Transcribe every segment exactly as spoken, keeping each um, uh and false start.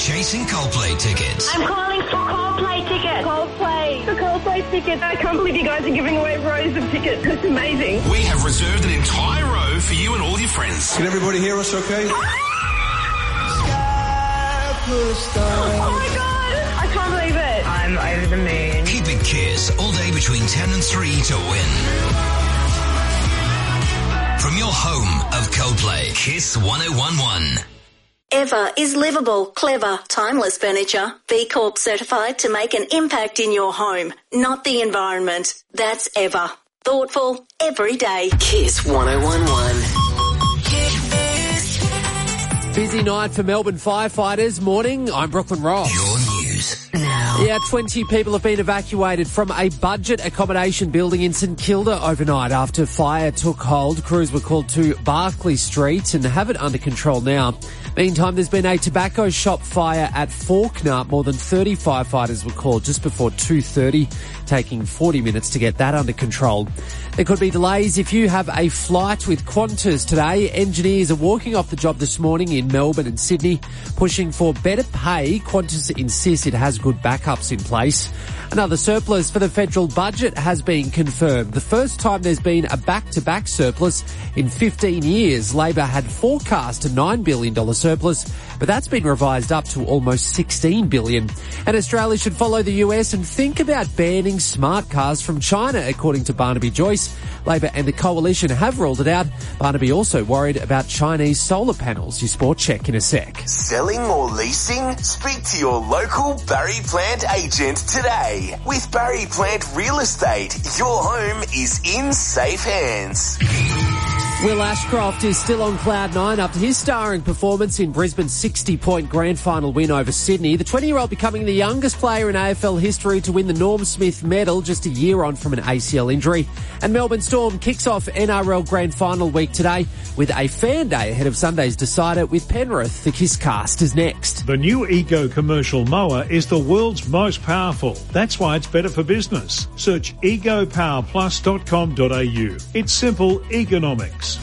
chasing Coldplay tickets? I'm calling for Coldplay tickets. Coldplay. The Coldplay tickets. I can't believe you guys are giving away rows of tickets. It's amazing. We have reserved an entire row for you and all your friends. Can everybody hear us okay? Oh my God! I can't believe it. I'm over the moon. Keep it Kiss all day between ten and three to win. From your home of Coldplay, Kiss one oh one point one. Ever is livable, clever, timeless furniture. B Corp certified to make an impact in your home, not the environment. That's Ever. Thoughtful every day. Kiss one oh one point one. Busy night for Melbourne firefighters. Morning, I'm Brooklyn Ross. Your news now. Yeah, twenty people have been evacuated from a budget accommodation building in St Kilda overnight after fire took hold. Crews were called to Barclay Street and have it under control now. Meantime, there's been a tobacco shop fire at Fawkner. More than thirty firefighters were called just before two thirty, taking forty minutes to get that under control. There could be delays if you have a flight with Qantas today. Engineers are walking off the job this morning in Melbourne and Sydney, pushing for better pay. Qantas insists it has good backups in place. Another surplus for the federal budget has been confirmed. The first time there's been a back-to-back surplus in fifteen years. Labor had forecast a nine billion dollars surplus, but that's been revised up to almost sixteen billion dollars. And Australia should follow the U S and think about banning smart cars from China, according to Barnaby Joyce. Labor and the coalition have ruled it out. Barnaby also worried about Chinese solar panels. Your sport check in a sec. Selling or leasing? Speak to your local Barry Plant agent today. With Barry Plant Real Estate, your home is in safe hands. Will Ashcroft is still on cloud nine after his starring performance in Brisbane's sixty-point grand final win over Sydney. The twenty-year-old becoming the youngest player in A F L history to win the Norm Smith medal just a year on from an A C L injury. And Melbourne Storm kicks off N R L grand final week today with a fan day ahead of Sunday's decider with Penrith. The Kisscast is next. The new Ego commercial mower is the world's most powerful. That's why it's better for business. Search ego power plus dot com dot a u. It's simple economics.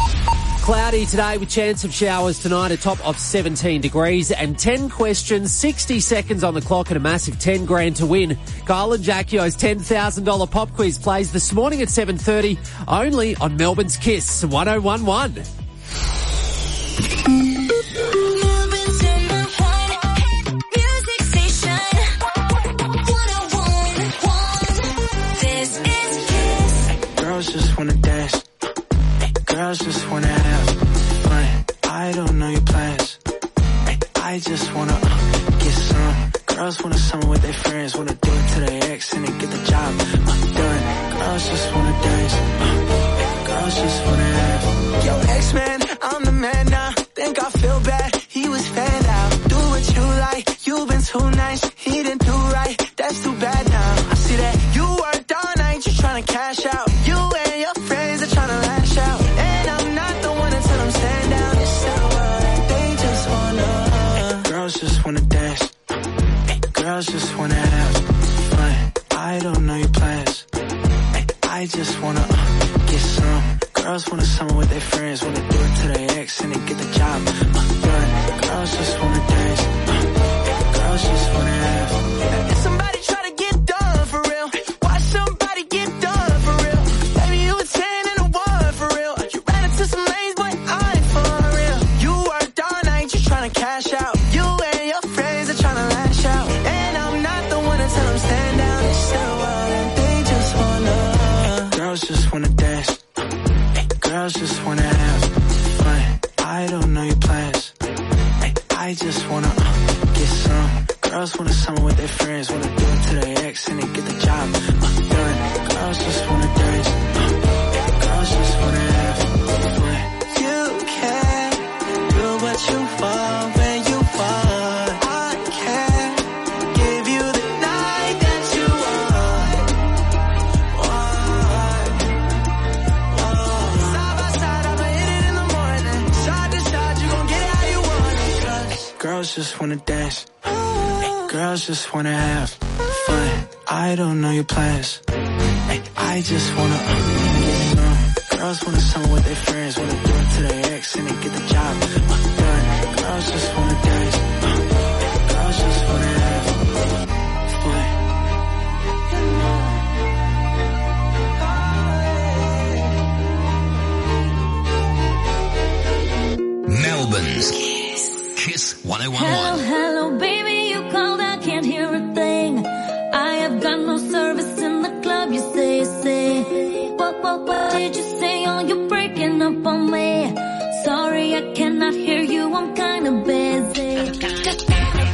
Cloudy today with chance of showers tonight, a top of seventeen degrees and ten questions, sixty seconds on the clock and a massive ten grand to win. Kyle and Jackio's ten thousand dollars pop quiz plays this morning at seven thirty, only on Melbourne's Kiss one oh one point one. Girls just wanna dance. Girls just wanna have fun. I don't know your plans. I just wanna uh, get some. Girls wanna summer with their friends. Wanna do it to their ex and then get the job uh, done. Girls just wanna dance. Uh, girls just wanna have. Yo, ex-man, I'm the man now. Think I feel bad. He was fanned out. Do what you like. You've been too nice. He didn't do right. That's too bad now. I see that you worked all night just trying to cash out. You and your friends are trying to lash out. And I'm not the one to tell them stand down. It's so what they just wanna. Girls just wanna dance. Girls just wanna have fun. I don't know your plans. I just wanna uh, get some. Girls wanna summer with their friends. Wanna do it to their ex and then get the job uh, done. Girls just wanna dance. Uh, girls just wanna have. If somebody try to get done for real, watch somebody get done for real. Baby, you a ten and a one for real. You ran into some lanes, but I ain't for real. You worked all night just trying to cash out. You and your friends are trying to lash out. And I'm not the one to tell them stand down. It's so wild and they just wanna. Girls just wanna dance. Girls just wanna have fun. I don't know your plans. I just wanna uh, get some. Girls wanna summer with their friends. Wanna do it to their ex and then get the job uh, done. Girls just wanna dance. Uh, girls just wanna have fun. You can do what you want when you want. I can give you the night that you want. want. Side by side, I'ma hit it in the morning. Side to side, you gon' get it how you want it. 'Cause girls just wanna dance. Girls just wanna have fun. I don't know your plans. I just wanna uh, get some. Girls wanna summer with their friends. Wanna do it to their ex and then get the job uh, done. Girls just wanna dance. Uh, Kiss one oh one Hello, one. hello, baby, you called, I can't hear a thing. I have got no service in the club, you say, say. What, what, what did you say? Oh, you're breaking up on me. Sorry, I cannot hear you, I'm kinda busy. Just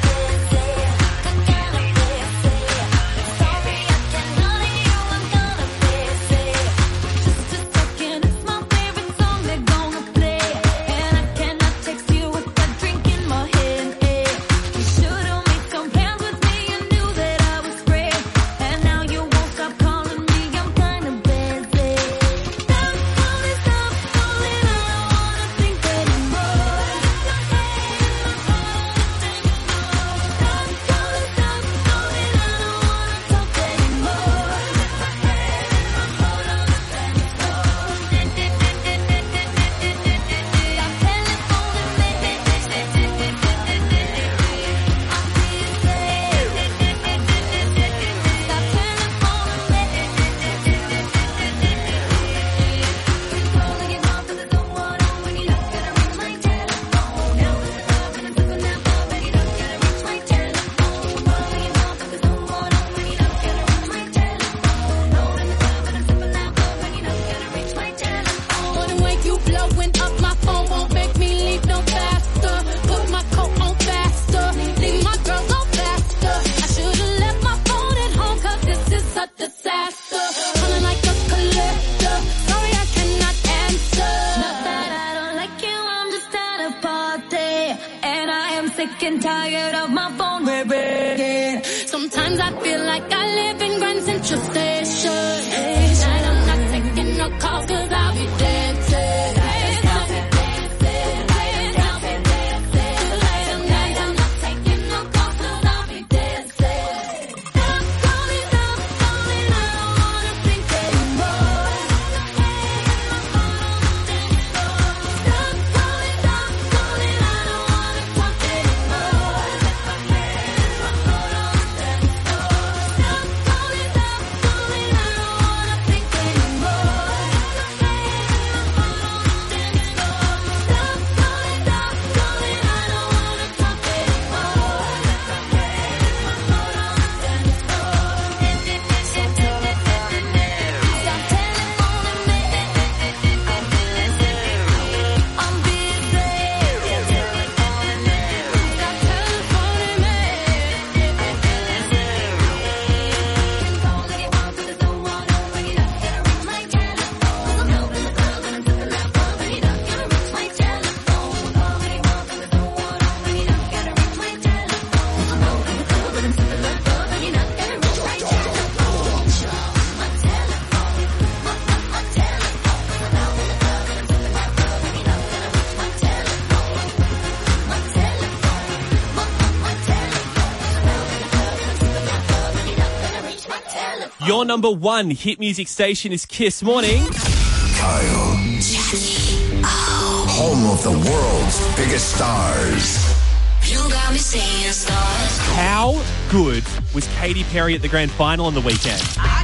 Your number one hit music station is Kiss Morning. Kyle. Jackie. Oh. Home of the world's biggest stars. You got me seeing stars. How good was Katy Perry at the grand final on the weekend?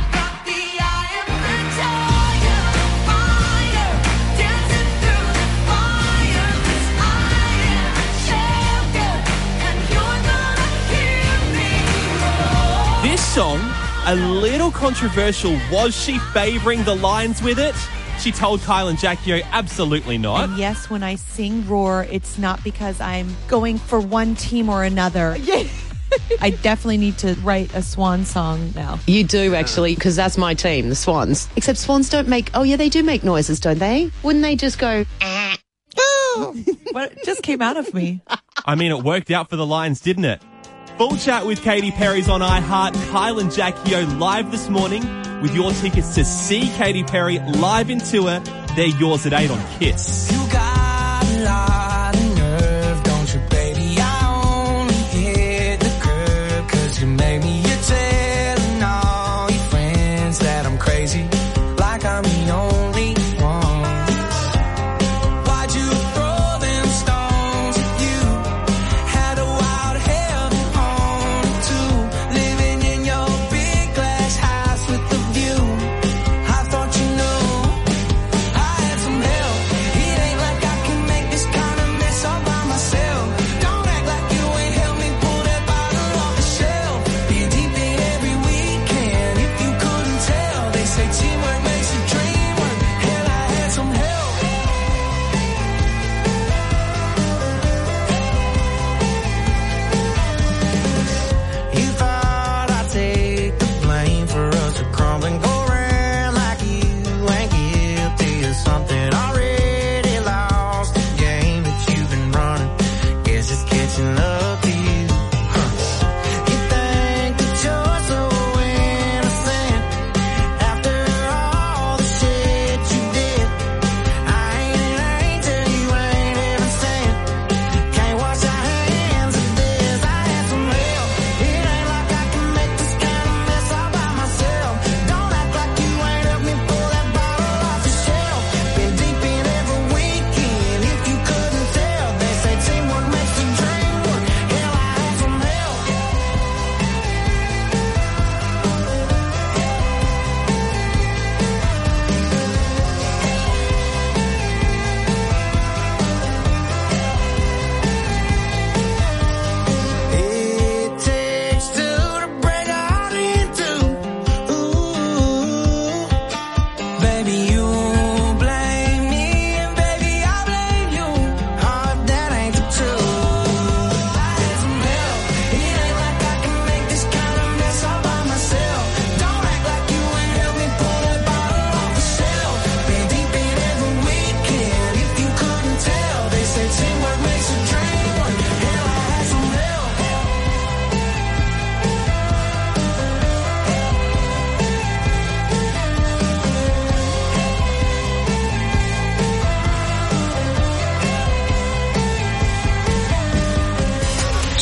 This song, a little controversial. Was she favouring the lines with it? She told Kyle and Jackie O, absolutely not. And yes, when I sing Roar, it's not because I'm going for one team or another. Yeah. I definitely need to write a Swan song now. You do, actually, because that's my team, the Swans. Except Swans don't make... Oh, yeah, they do make noises, don't they? Wouldn't they just go... What just came out of me? I mean, it worked out for the Lions, didn't it? Full chat with Katy Perry's on iHeart. Kyle and Jackie O live this morning with your tickets to see Katy Perry live in tour. They're yours at eight on Kiss. You got a lot of nerve, don't you, baby? I only hit the curb 'cause you made me. You're telling all your friends that I'm crazy, like I'm the only one. Why'd you throw them stones at you? Had a wild heaven on too, living in your big glass house with the view. I thought you knew I had some help. It ain't like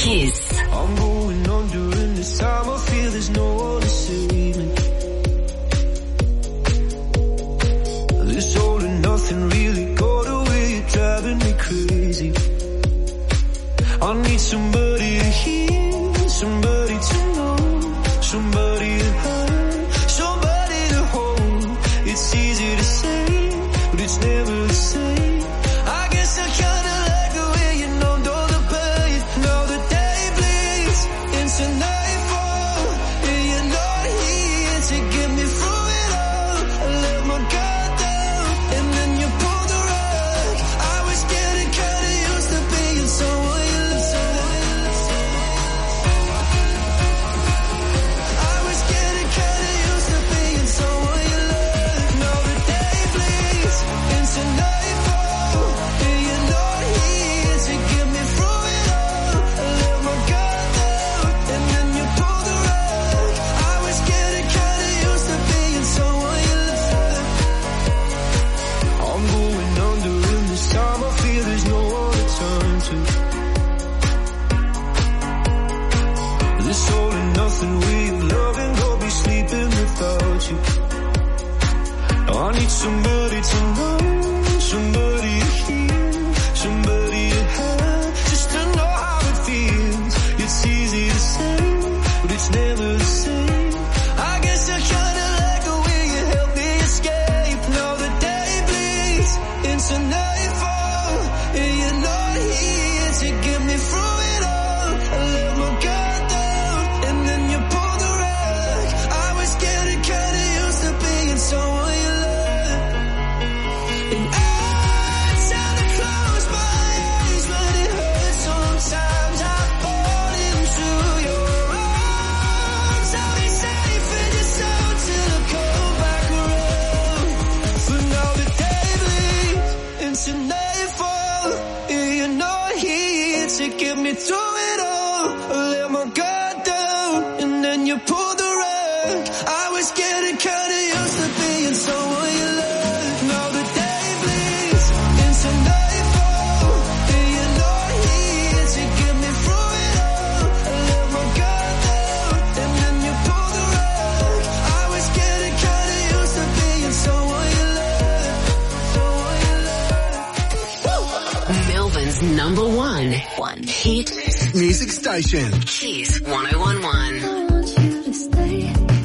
Kiss. I'm going on during this time. I feel there's no one to save me. This all and nothing really got away. You're driving me crazy. I need somebody to hear, somebody to know, somebody to have, somebody to hold. It's easy to say, but it's never the same. I guess I kinda like the way you numbed all the pain. Now the day bleeds into nightfall, and you're not here to get me through it all. I let my guard down, and then you pulled the rug. I was getting kinda used to being someone you love. I was getting kinda used to being someone you love. Now the day bleeds into nightfall, and you're not here to get me through it all. I let my guard down, and then you pulled the rug. I was getting kinda used to being someone you love. I'm going under in this time. I feel there's no one to turn to. This all and nothing way of loving, go be sleeping without you. I need somebody to know, somebody to hear, somebody to have, just to know how it feels. It's easy to say, but it's never the same. I guess I kinda like the way you help me escape. Now the day bleeds into nightfall, and you're not here to get me through it all. I let my guard down, and then you pulled the rug. I was getting kinda used to being someone you love. And I try to close my eyes, but it hurts sometimes. I fall into your arms. I'll be safe in your soul till I come back around. But now the day bleeds into nightfall, and you're not here to get me through it all. I let my guard down, and then you pulled the rug. I was getting kinda used to being someone you love. Now the day bleeds into nightfall, and you're not here to get me through it all. I let my guard down, and then you pulled the rug. I was getting kinda used to being someone you love, someone you love. Melbourne's number one. One hit Music station. Kiss one oh one one. I want you to stay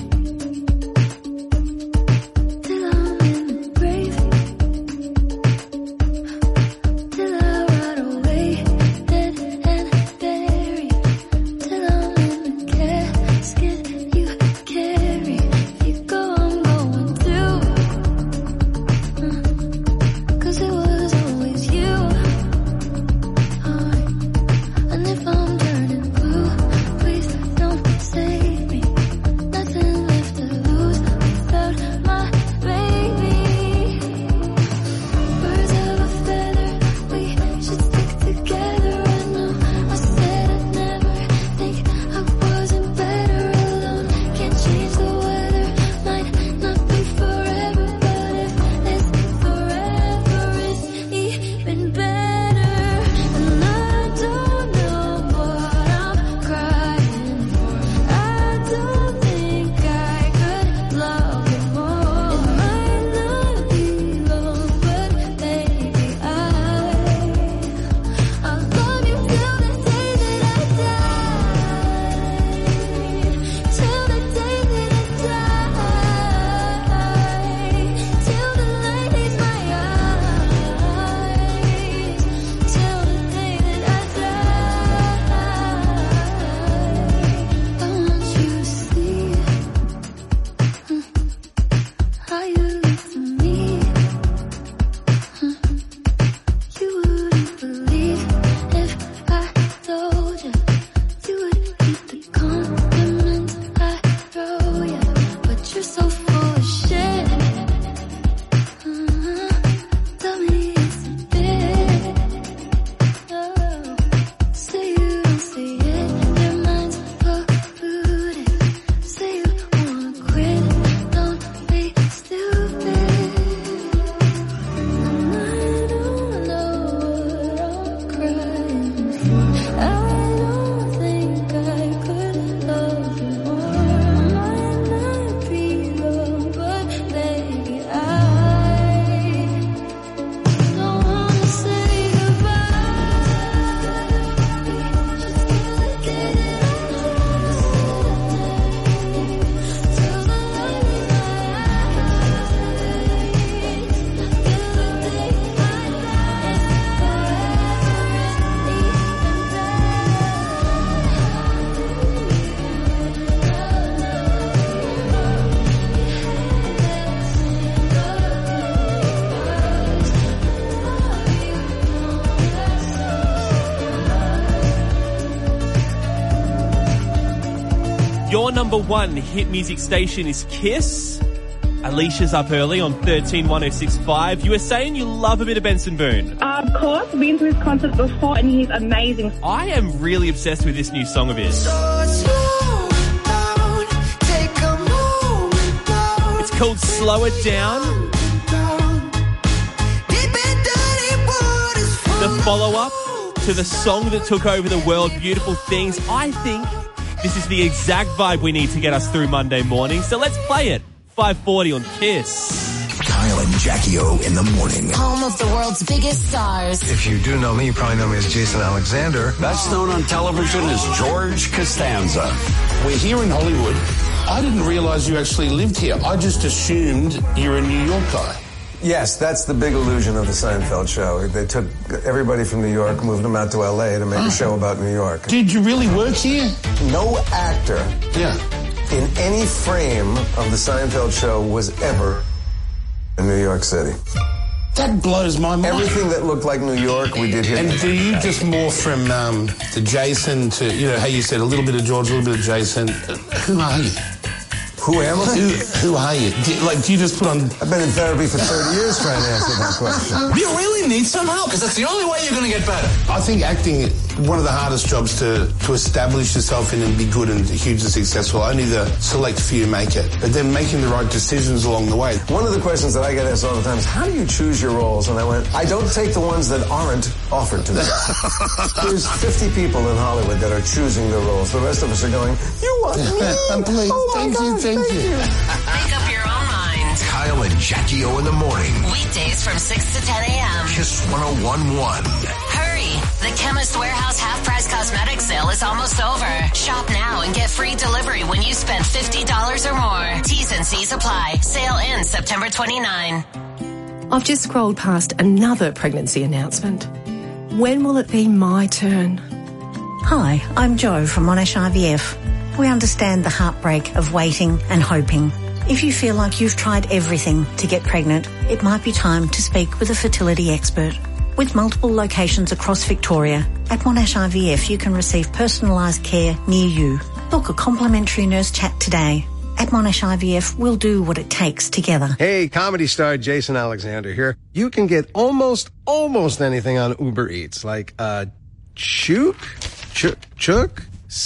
till I'm in the grave, till I rot away, dead and buried, till I'm in the casket you carry. If you go, I'm going through, uh, 'cause it was always you. Uh, and if I'm turning blue, please don't say Your number one hit music station is Kiss. Alicia's up early on thirteen one oh six five. You were saying you love a bit of Benson Boone. Uh, of course, been to his concert before and he's amazing. I am really obsessed with this new song of his. It's called Slow It Down. The follow-up to the song that took over the world, Beautiful Things. I think this is the exact vibe we need to get us through Monday morning. So let's play it. five forty on Kiss. Kyle and Jackie O in the morning. Home of the world's biggest stars. If you do know me, you probably know me as Jason Alexander. Best known on television as George Costanza. We're here in Hollywood. I didn't realize you actually lived here. I just assumed you're a New York guy. Yes, that's the big illusion of the Seinfeld show. They took everybody from New York, moved them out to L A to make a show about New York. Did you really work here? No actor yeah. in any frame of the Seinfeld show was ever in New York City. That blows my mind. Everything that looked like New York, we did here. And do you just morph from um, the Jason to, you know, how you said, a little bit of George, a little bit of Jason? Uh, who are you? Who am I? Who, who are you? Do, like, do you just put on... I've been in therapy for thirty years trying to answer that question. You really need some help, because that's the only way you're going to get better. I think acting, one of the hardest jobs to, to establish yourself in and be good and hugely successful. Only the select few make it. But then making the right decisions along the way. One of the questions that I get asked all the time is, how do you choose your roles? And I went, I don't take the ones that aren't offered to me. There's fifty people in Hollywood that are choosing their roles. The rest of us are going, you want me? Please, oh thank God, you, thank, thank you. Make up your own mind. Kyle and Jackie O in the morning. Weekdays from six to ten a.m. Kiss one oh one point one. Hurry! The Chemist Warehouse half-price cosmetic sale is almost over. Shop now and get free delivery when you spend fifty dollars or more. T's and C's apply. Sale ends September twenty-ninth. I've just scrolled past another pregnancy announcement. When will it be my turn? Hi, I'm Jo from Monash I V F. We understand the heartbreak of waiting and hoping. If you feel like you've tried everything to get pregnant, it might be time to speak with a fertility expert. With multiple locations across Victoria, at Monash I V F you can receive personalised care near you. Book a complimentary nurse chat today. At Monash I V F, we'll do what it takes together. Hey, comedy star Jason Alexander here. You can get almost, almost anything on Uber Eats, like, uh, chook, chook, chook,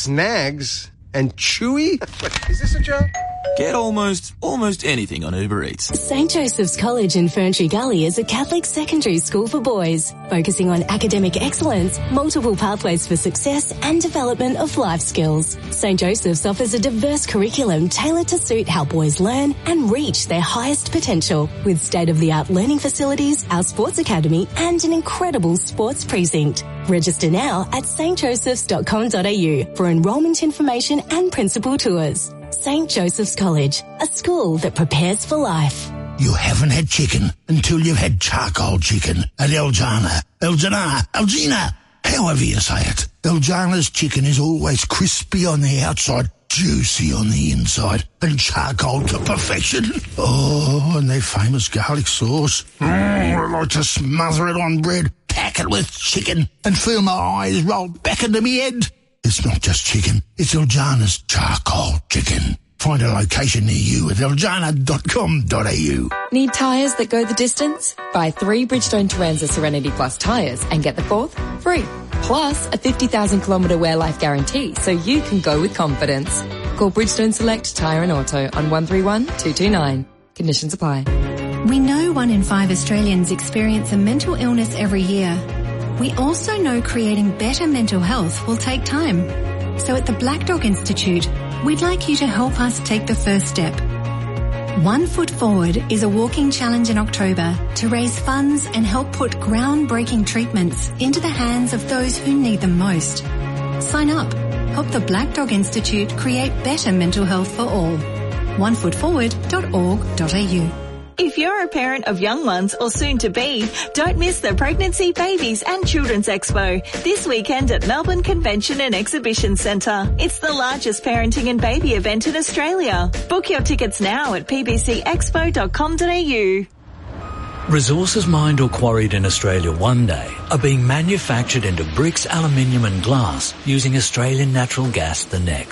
snags, and chewy. Is this a joke? Get almost, almost anything on Uber Eats. Saint Joseph's College in Ferntree Gully is a Catholic secondary school for boys, focusing on academic excellence, multiple pathways for success, and development of life skills. Saint Joseph's offers a diverse curriculum tailored to suit how boys learn and reach their highest potential, with state-of-the-art learning facilities, our sports academy, and an incredible sports precinct. Register now at s t josephs dot com dot a u for enrolment information and principal tours. Saint Joseph's College, a school that prepares for life. You haven't had chicken until you've had charcoal chicken at Eljana, Eljana, Eljina, however you say it. Eljana's chicken is always crispy on the outside, juicy on the inside, and charcoal to perfection. Oh, and their famous garlic sauce. Mm, I like to smother it on bread, pack it with chicken, and feel my eyes roll back into me head. It's not just chicken, it's Eljana's charcoal chicken. Find a location near you at eljana dot com dot a u. Need tyres that go the distance? Buy three Bridgestone Turanza Serenity Plus tyres and get the fourth free. Plus a fifty thousand kilometre wear life guarantee so you can go with confidence. Call Bridgestone Select Tyre and Auto on one three one, two two nine. Conditions apply. We know one in five Australians experience a mental illness every year. We also know creating better mental health will take time. So at the Black Dog Institute, we'd like you to help us take the first step. One Foot Forward is a walking challenge in October to raise funds and help put groundbreaking treatments into the hands of those who need them most. Sign up. Help the Black Dog Institute create better mental health for all. one foot forward dot org dot a u. If you're a parent of young ones or soon to be, don't miss the Pregnancy, Babies and Children's Expo this weekend at Melbourne Convention and Exhibition Centre. It's the largest parenting and baby event in Australia. Book your tickets now at p b c expo dot com dot a u. Resources mined or quarried in Australia one day are being manufactured into bricks, aluminium and glass using Australian natural gas the next.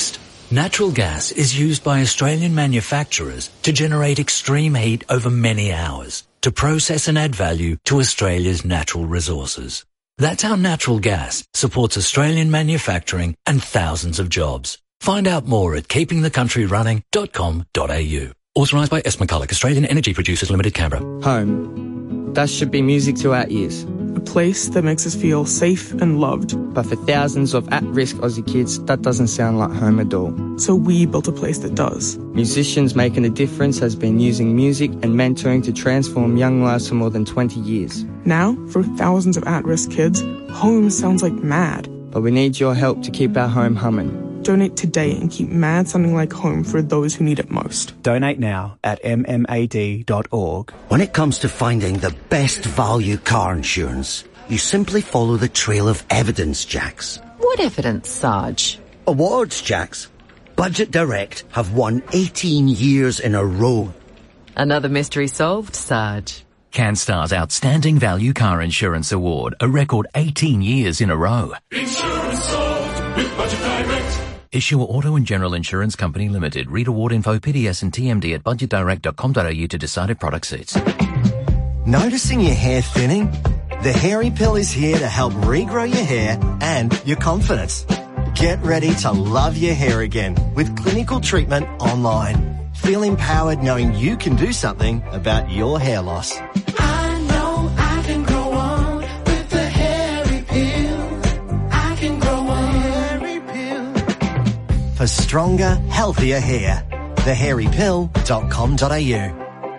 Natural gas is used by Australian manufacturers to generate extreme heat over many hours to process and add value to Australia's natural resources. That's how natural gas supports Australian manufacturing and thousands of jobs. Find out more at keeping the country running dot com dot a u. Authorised by S. McCulloch, Australian Energy Producers Limited, Canberra. Home. That should be music to our ears. A place that makes us feel safe and loved. But for thousands of at-risk Aussie kids, that doesn't sound like home at all. So we built a place that does. Musicians Making a Difference has been using music and mentoring to transform young lives for more than twenty years. Now, for thousands of at-risk kids, home sounds like mad. But we need your help to keep our home humming. Donate today and keep MAD sounding like home for those who need it most. Donate now at m m a d dot org. When it comes to finding the best value car insurance, you simply follow the trail of evidence, Jax. What evidence, Sarge? Awards, Jax. Budget Direct have won eighteen years in a row. Another mystery solved, Sarge. CanStar's Outstanding Value Car Insurance Award, a record eighteen years in a row. Insurance sold with Budget Direct. Issuer Auto and General Insurance Company Limited. Read award info, P D S and T M D at budget direct dot com dot a u to decide if product suits. Noticing your hair thinning? The Hairy Pill is here to help regrow your hair and your confidence. Get ready to love your hair again with clinical treatment online. Feel empowered knowing you can do something about your hair loss. I know I can grow on with the Hairy Pill. I can grow on. Hairy Pill. For stronger, healthier hair. the hairy pill dot com dot a u.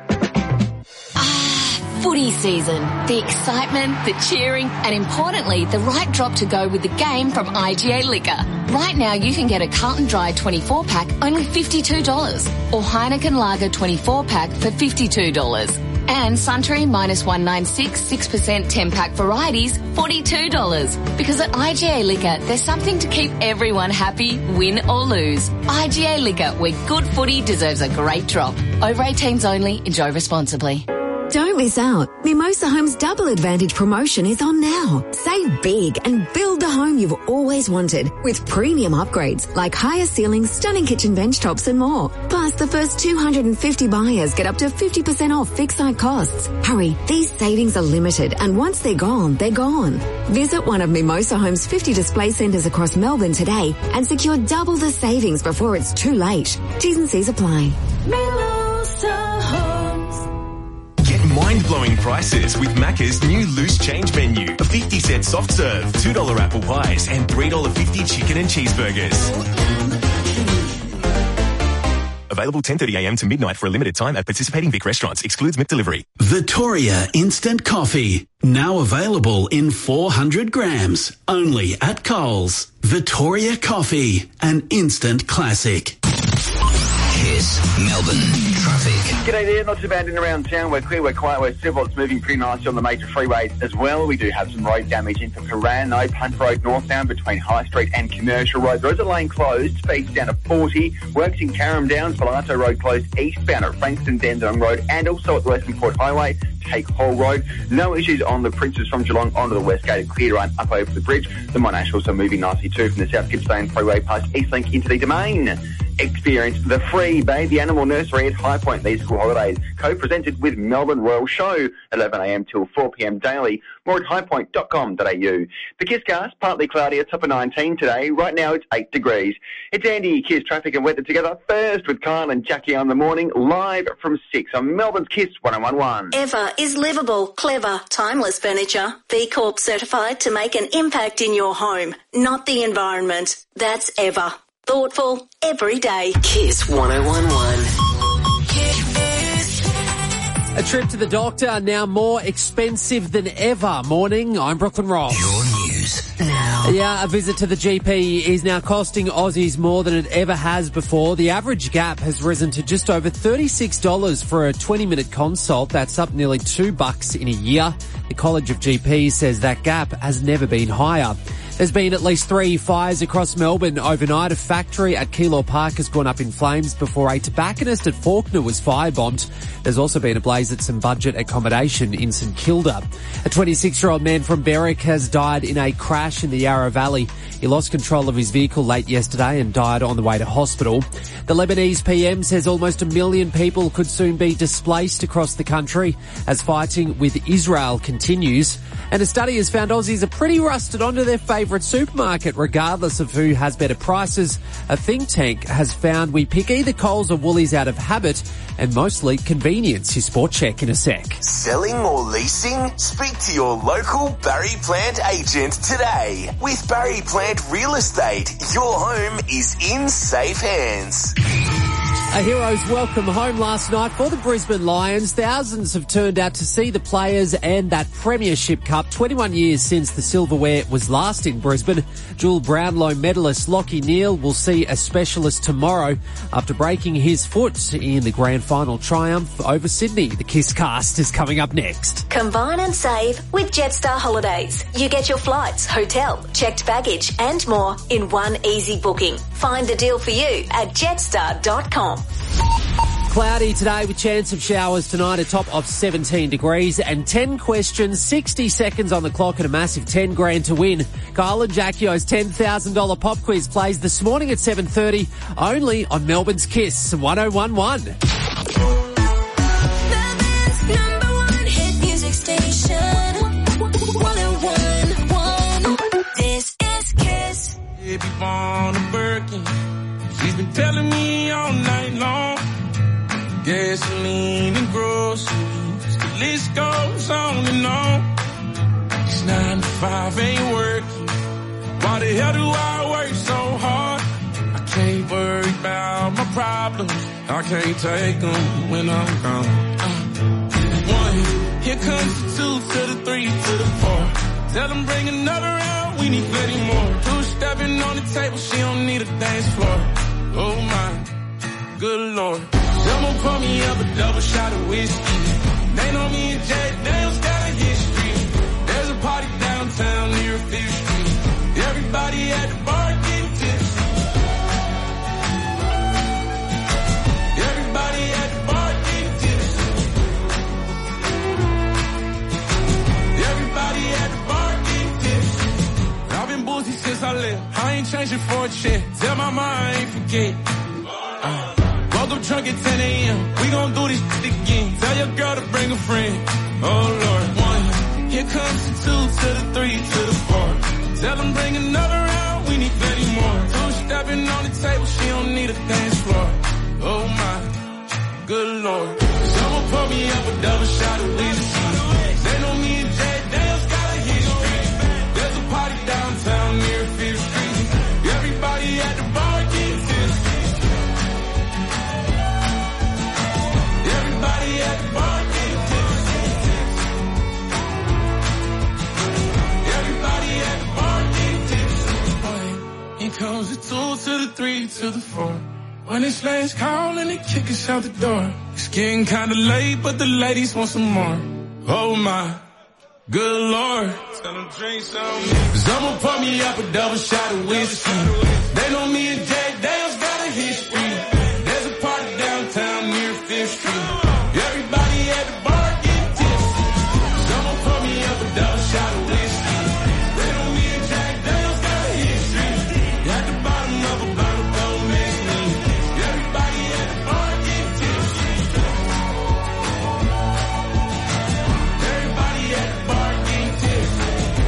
Footy season. The excitement, the cheering, and importantly, the right drop to go with the game from I G A Liquor. Right now, you can get a Carlton Dry twenty-four pack only fifty-two dollars or Heineken Lager twenty-four pack for fifty-two dollars. And Suntory minus one ninety-six, six percent ten pack varieties, forty-two dollars. Because at I G A Liquor, there's something to keep everyone happy, win or lose. I G A Liquor, where good footy deserves a great drop. Over eighteens only, enjoy responsibly. Don't miss out. Mimosa Home's Double Advantage promotion is on now. Save big and build the home you've always wanted with premium upgrades like higher ceilings, stunning kitchen bench tops and more. Plus, the first two hundred fifty buyers get up to fifty percent off fixed site costs. Hurry, these savings are limited and once they're gone, they're gone. Visit one of Mimosa Home's fifty display centres across Melbourne today and secure double the savings before it's too late. T's and C's apply. Mimosa Homes. Mind-blowing prices with Macca's new loose change menu. A fifty cent soft serve, two dollar apple pies, and three dollars fifty chicken and cheeseburgers. Available ten thirty a m to midnight for a limited time at participating Vic restaurants. Excludes McDelivery. Vittoria Instant Coffee. Now available in four hundred grams. Only at Coles. Vittoria Coffee. An instant classic. Kiss Melbourne traffic. G'day there, not too bad in around town. We're clear, we're quiet, we're civil. It's moving pretty nicely on the major freeways as well. We do have some road damage into Paran, though. Punt Road northbound between High Street and Commercial Road. There is a lane closed, speeds down to forty. Works in Carrum Downs, Pilato Road closed eastbound at Frankston Dandenong Road and also at the Western Port Highway. Take Hall Road. No issues on the Princes from Geelong onto the West Gate. Clear to run up over the bridge. The Monash also moving nicely too from the South Gippsland Freeway past Eastlink into the Domain. Experience the free Baby Animal Nursery at High Point these school holidays. Co-presented with Melbourne Royal Show, eleven a m till four p m daily. More at highpoint dot com dot a u. The Kiss Cast, partly cloudy, a top of nineteen today. Right now it's eight degrees. It's Andy, Kiss Traffic and Weather together. First with Kyle and Jackie on the morning, live from six on Melbourne's Kiss one oh one one. Ever is livable, clever, timeless furniture. B Corp certified to make an impact in your home, not the environment. That's Ever. Thoughtful every day. Kiss one oh one one. A trip to the doctor now more expensive than ever. Morning, I'm Brooklyn Ross. Your news now. Yeah, a visit to the G P is now costing Aussies more than it ever has before. The average gap has risen to just over thirty-six dollars for a twenty minute consult. That's up nearly two bucks in a year. The College of G Ps says that gap has never been higher. There's been at least three fires across Melbourne overnight. A factory at Keilor Park has gone up in flames before a tobacconist at Fawkner was firebombed. There's also been a blaze at some budget accommodation in St Kilda. A twenty-six-year-old man from Berwick has died in a crash in the Yarra Valley. He lost control of his vehicle late yesterday and died on the way to hospital. The Lebanese P M says almost a million people could soon be displaced across the country as fighting with Israel continues. And a study has found Aussies are pretty rusted onto their favourite supermarket, regardless of who has better prices. A think tank has found we pick either Coles or Woolies out of habit and mostly convenience. Your sport check in a sec. Selling or leasing? Speak to your local Barry Plant agent today. With Barry Plant Real Estate, your home is in safe hands. A hero's welcome home last night for the Brisbane Lions. Thousands have turned out to see the players and that Premiership Cup. twenty-one years since the silverware was last in Brisbane. Dual Brownlow medalist Lachie Neale will see a specialist tomorrow after breaking his foot in the grand final triumph over Sydney. The Kiss Cast is coming up next. Combine and save with Jetstar Holidays. You get your flights, hotel, checked baggage and more in one easy booking. Find the deal for you at jetstar dot com. Cloudy today with chance of showers tonight, a top of seventeen degrees and ten questions, sixty seconds on the clock and a massive ten grand to win. Kyle and Jackio's ten thousand dollars pop quiz plays this morning at seven thirty only on Melbourne's Kiss one oh one one. Melbourne's number one hit music station. one oh one one. This is Kiss. Baby born a Birkin. She's been telling me all night long. Gasoline and groceries, the list goes on and on. It's nine to five, ain't working. Why the hell do I work so hard? I can't worry about my problems. I can't take them when I'm gone. Uh, one, here comes the two to the three to the four. Tell them bring another round, we need plenty more. Two stepping on the table, she don't need a dance floor. Oh my, good Lord. Someone pour me up a double shot of whiskey. They know me and Jay Dale's got a history. There's a party downtown near Fifth Street. Everybody at the bar getting tipsy. Everybody at the bar getting tipsy. Everybody at the bar getting tipsy. I've been boozy since I left. I ain't changing for a check. Tell my mama I ain't forget. Uh, woke up drunk at ten a.m. We gon' do this shit again. Tell your girl to bring a friend. Oh Lord, one. Here comes the two to the three to the four. Tell them bring another round. We need plenty more. Two stepping on the table. She don't need a dance floor. Oh my, good Lord. Someone pour me up a double shot of whiskey. They know me and Jay Dale's got a history. There's a party downtown near Fifth Street. Everybody at the bar getting tipsy. Everybody at the bar getting tipsy. Everybody at the bar getting tipsy. Here comes the two to the three to the four. When it's last call and they kick us out the door. It's getting kinda late, but the ladies want some more. Oh my, good Lord. Tell them drink some. Someone pour me up a double shot of whiskey. They know me and Jay Dale's got a history. There's a party downtown near Fifth Street. Everybody at the bar getting tipsy. Someone pour me up a double shot of whiskey. They know me and Jack Dale's got a history. At the bottom of a bottle, don't miss me. Everybody at the bar getting tipsy. Everybody at the bar getting tipsy.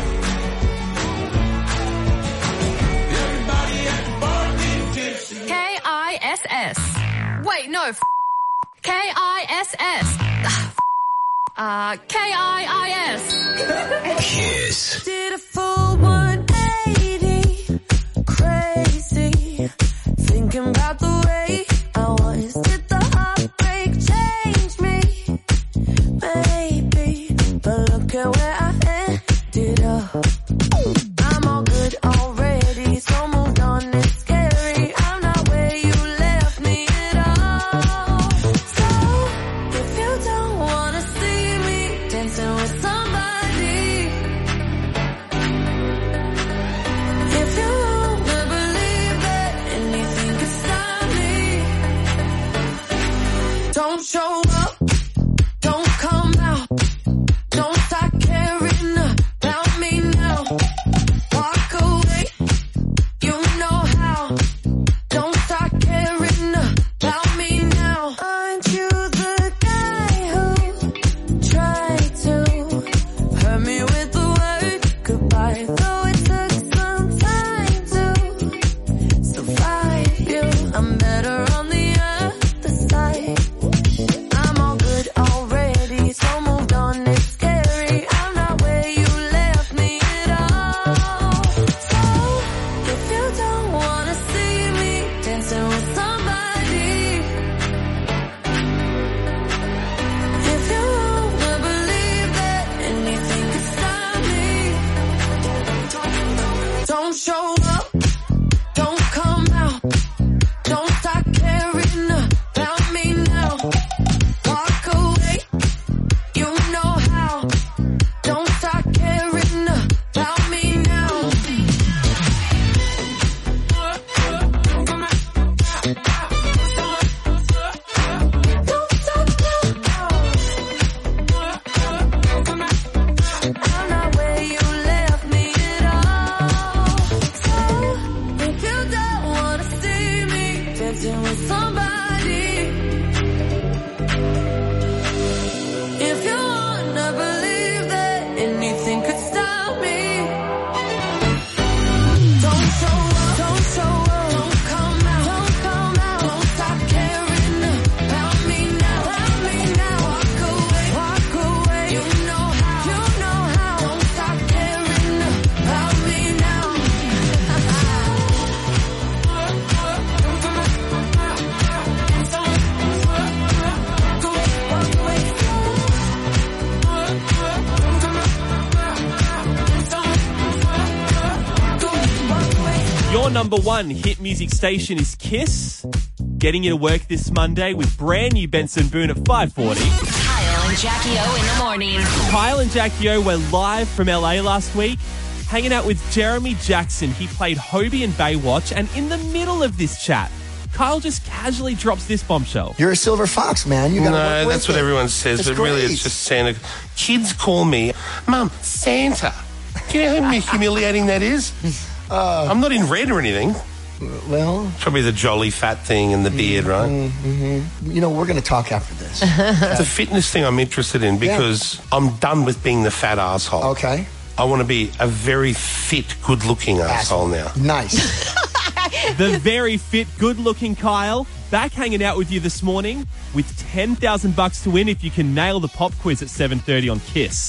Everybody at the bar getting tipsy. K I S S. Wait, no. F- K I S S. Uh, K I I S. Kiss. Did a full one eighty. Crazy. Thinking about the way I was. Did the heartbreak change me? Maybe. But look at where I ended up. I'm all good already. So moved on. It's scary. I'm not where you left me at all. So, if you don't wanna see me dancing with somebody, connecting with somebody. If you wanna believe that anything could stop me, don't show up, don't show up, don't come out, don't come out, don't stop caring about me now, about me now. Walk away, walk away. You know how, you know how. Don't stop caring about me now. Your number one hit music station is Kiss. Getting you to work this Monday with brand new Benson Boone at five forty. Kyle and Jackie O in the morning. Kyle and Jackie O were live from L A last week, hanging out with Jeremy Jackson. He played Hobie in Baywatch, and in the middle of this chat, Kyle just casually drops this bombshell. You're a silver fox, man. You gotta work No, with that's what it. everyone says, That's but really great. it's just Santa. Kids call me, Mum, Santa. Do you know how humiliating that is? Uh, I'm not in red or anything. Well, probably the jolly fat thing and the beard, right? Mm-hmm. You know, we're going to talk after this. It's a fitness thing I'm interested in because Yeah. I'm done with being the fat asshole. Okay. I want to be a very fit, good-looking asshole now. Nice. The very fit, good-looking Kyle, back hanging out with you this morning with ten thousand bucks to win if you can nail the pop quiz at seven thirty on Kiss.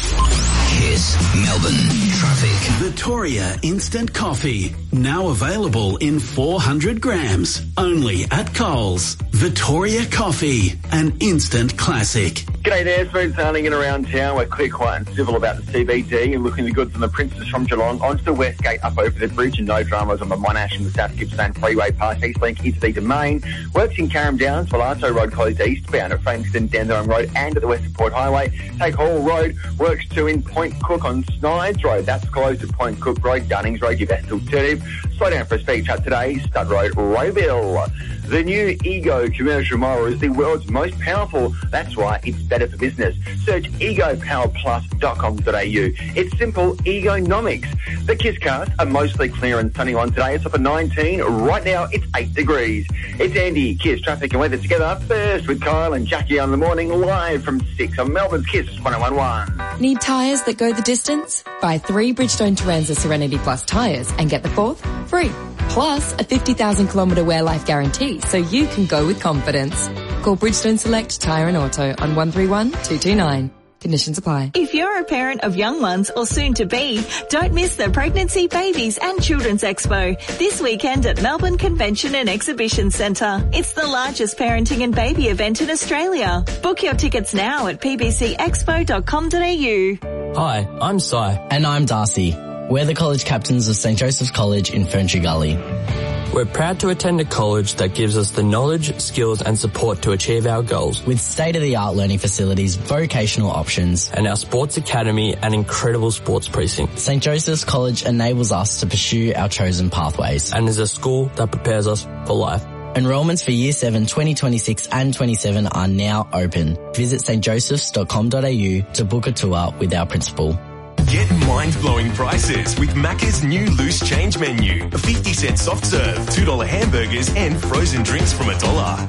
Kiss Melbourne traffic. Victoria Instant Coffee. Now available in four hundred grams. Only at Coles. Victoria Coffee. An instant classic. G'day there, smooth sailing in around town. We're clear, quiet and civil about the C B D and looking the goods from the Princess from Geelong onto the West Gate up over the bridge and no dramas on the Monash and the South Gippsland Freeway past Eastlink into the Domain. Works in Carrum Downs, Palazzo Road closed eastbound at Frankston, Dandelion Road and at the Western Port Highway. Take Hall Road, works too in Point Cook on Snides Road. That's closed at Point Cook Road, Dunnings Road, your best alternative. Slow down for a speed trap today, Stud Road, Roeville. The new Ego commercial mower is the world's most powerful. That's why it's better for business. Search ego power plus dot com dot a u. It's simple egonomics. The Kiss Cast are mostly clear and sunny on today. It's up at nineteen. Right now, it's eight degrees. It's Andy, Kiss Traffic and Weather together. First with Kyle and Jackie on the morning, live from six on Melbourne's Kiss one oh one one. Need tyres that go the distance? Buy three Bridgestone Turanza Serenity Plus tyres and get the fourth free. Plus a fifty thousand kilometre wear life guarantee so you can go with confidence. Call Bridgestone Select Tyre and Auto on one three one, two two nine. Conditions apply. If you're a parent of young ones or soon to be, don't miss the Pregnancy, Babies and Children's Expo this weekend at Melbourne Convention and Exhibition Centre. It's the largest parenting and baby event in Australia. Book your tickets now at p b c expo dot com dot a u. Hi, I'm Cy. And I'm Darcy. We're the college captains of St Joseph's College in Ferntree Gully. We're proud to attend a college that gives us the knowledge, skills and support to achieve our goals. With state-of-the-art learning facilities, vocational options, and our sports academy and incredible sports precinct. St Joseph's College enables us to pursue our chosen pathways. And is a school that prepares us for life. Enrolments for Year seven, twenty twenty-six and twenty-seven are now open. Visit s t josephs dot com dot a u to book a tour with our principal. Get mind-blowing prices with Macca's new loose change menu. fifty cent soft serve, two dollar hamburgers and frozen drinks from a dollar.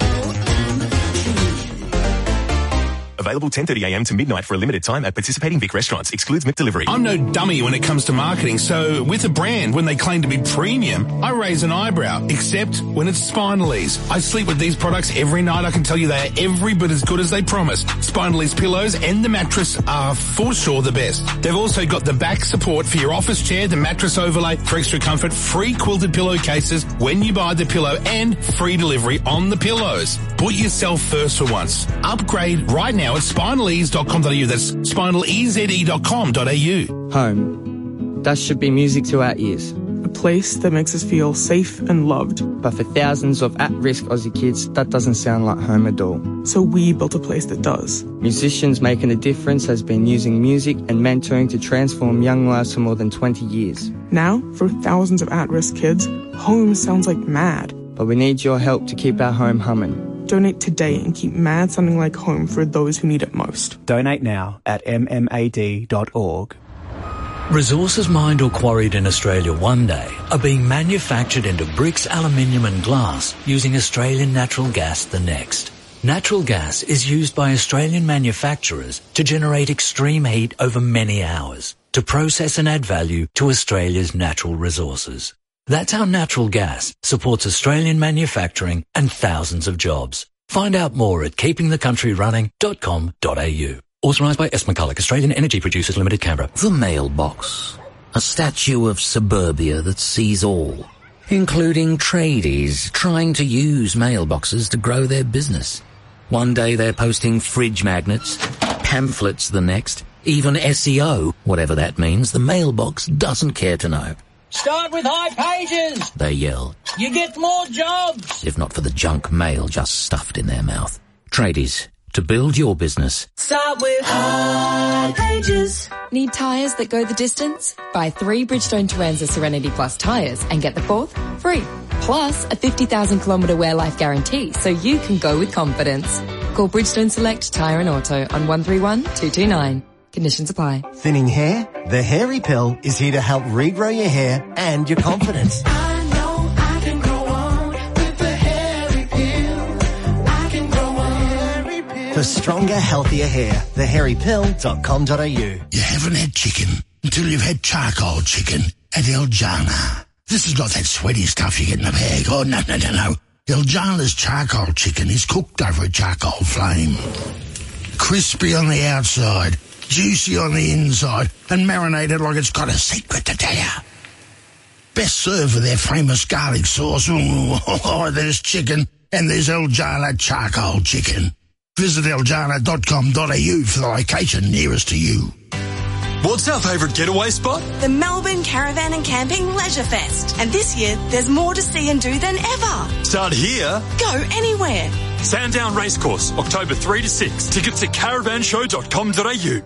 Available ten thirty a m to midnight for a limited time at participating Vic restaurants. Excludes McDelivery. I'm no dummy when it comes to marketing, so with a brand, when they claim to be premium, I raise an eyebrow, except when it's Spinalese. I sleep with these products every night. I can tell you they are every bit as good as they promise. Spinalese pillows and the mattress are for sure the best. They've also got the back support for your office chair, the mattress overlay for extra comfort, free quilted pillowcases when you buy the pillow, and free delivery on the pillows. Put yourself first for once. Upgrade right now at spinalese dot com dot a u. That's spinaleze dot com dot a u. Home. That should be music to our ears. A place that makes us feel safe and loved. But for thousands of at-risk Aussie kids, that doesn't sound like home at all. So we built a place that does. Musicians Making a Difference has been using music and mentoring to transform young lives for more than twenty years. Now, for thousands of at-risk kids, home sounds like mad. But we need your help to keep our home humming. Donate today and keep MAD sounding like home for those who need it most. Donate now at m m a d dot org. Resources mined or quarried in Australia one day are being manufactured into bricks, aluminium and glass using Australian natural gas the next. Natural gas is used by Australian manufacturers to generate extreme heat over many hours to process and add value to Australia's natural resources. That's how natural gas supports Australian manufacturing and thousands of jobs. Find out more at keeping the country running dot com dot a u. Authorised by S. McCulloch, Australian Energy Producers Limited, Canberra. The mailbox. A statue of suburbia that sees all, including tradies trying to use mailboxes to grow their business. One day they're posting fridge magnets, pamphlets the next, even S E O, whatever that means, the mailbox doesn't care to know. Start with high pages! They yell, You get more jobs! if not for the junk mail just stuffed in their mouth. Tradies, to build your business, Start with High Pages. Need tyres that go the distance? Buy three Bridgestone Turanza Serenity Plus tyres and get the fourth free. Plus a fifty thousand kilometre wear life guarantee so you can go with confidence. Call Bridgestone Select Tyre and Auto on one three one two two nine. Conditions apply. Thinning hair? The Hairy Pill is here to help regrow your hair and your confidence. I know I can grow on with the Hairy Pill. I can grow on. For stronger, healthier hair, the hairy pill dot com dot a u. You haven't had chicken until you've had charcoal chicken at El Jana. This is not that sweaty stuff you get in a bag. Oh, no, no, no, no. El Jana's charcoal chicken is cooked over a charcoal flame. Crispy on the outside, juicy on the inside, and marinated like it's got a secret to tell you. Best served with their famous garlic sauce. Ooh, oh, there's chicken, and there's El Jana charcoal chicken. Visit el jana dot com dot a u for the location nearest to you. What's our favourite getaway spot? The Melbourne Caravan and Camping Leisure Fest. And this year, there's more to see and do than ever. Start here. Go anywhere. Sandown Racecourse, October third to sixth. Tickets at caravan show dot com dot a u.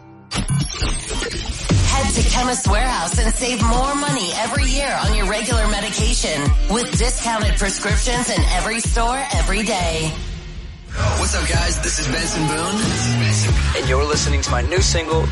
Head to Chemist Warehouse and save more money every year on your regular medication with discounted prescriptions in every store every day. What's up, guys? This is Benson Boone. And you're listening to my new single,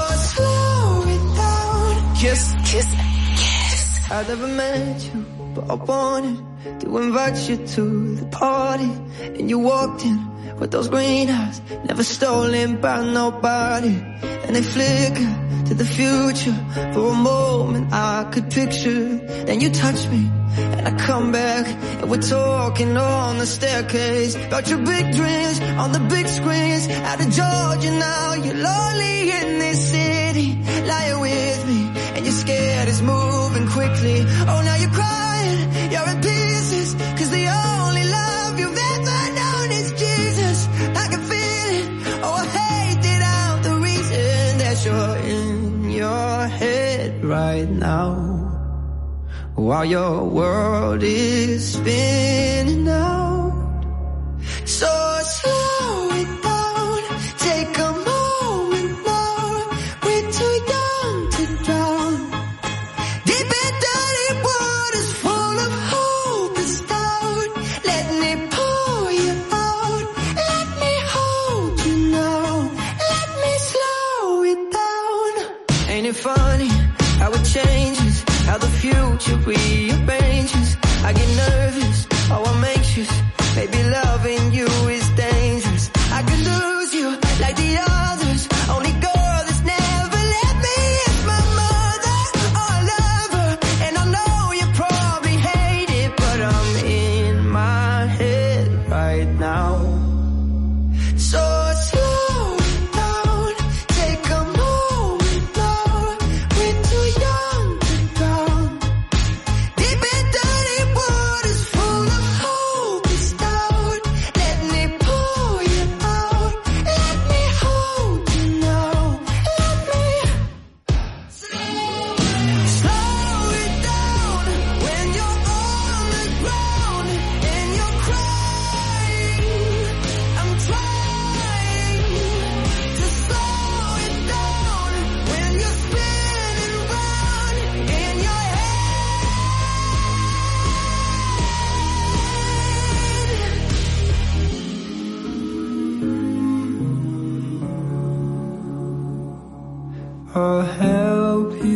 Kiss, kiss, kiss. I never met you, but I wanted to invite you to the party. And you walked in with those green eyes, never stolen by nobody. And they flickered to the future. For a moment I could picture. Then you touched me, and I come back, and we're talking on the staircase about your big dreams on the big screens. Out of Georgia now, you're lonely in this city, lying with me, and you're scared it's moving quickly. Oh, now you're crying, you're in pieces, cause the only love you've ever known is Jesus. I can feel it, oh, I hate that I'm the reason that you're in your head right now, while your world is spinning out. So slow it down, take a moment now. We're too young to drown. Deep in dirty waters full of hope and doubt. Let me pull you out, let me hold you now, let me slow it down. Ain't it funny how it changes, how the future rearranges? I get nervous, oh I'm anxious, maybe loving you is dangerous. I could lose you like the others, only girl that's never let me is my mother. Oh, I love her, and I know you probably hate it, but I'm in my head right now. So slow it down, take a moment now. We're too young to drown. Deep in dirty waters full of hope and doubt. Let me pull you out, let me hold you now, let me slow it down. When you're on the ground and you're crying, I'm trying to slow it down. When you're spinning round in your I'll help you